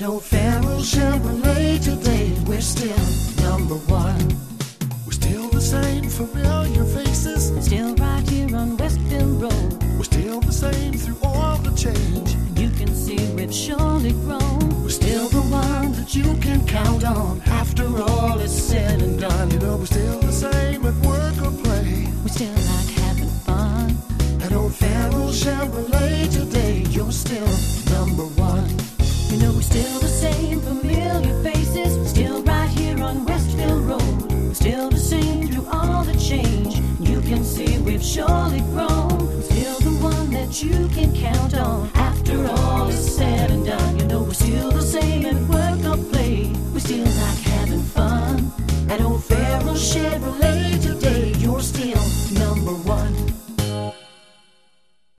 That old Pharaoh Chevrolet today, we're still number one. We're still the same familiar faces, Still right here on Westville Road. we're still the same through all the change. You can see we've surely grown. We're still the one that you can count on after all is said and done. You know, we're still the same at work or play. We still like having fun. That old Pharaoh Chevrolet today, you're still number one. You know we're still the same familiar faces. Still right here on Westville Road. We're still the same through all the change. You can see we've surely grown. We're still the one that you can count on